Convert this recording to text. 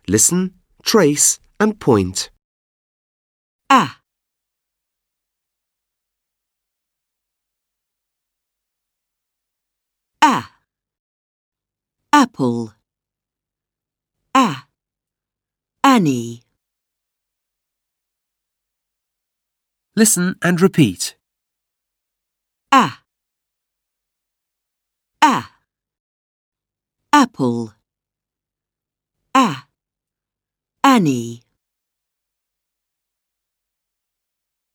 Listen, trace and point. A. A. Apple. A. Annie. Listen and repeat. A. A. Apple. A. Annie.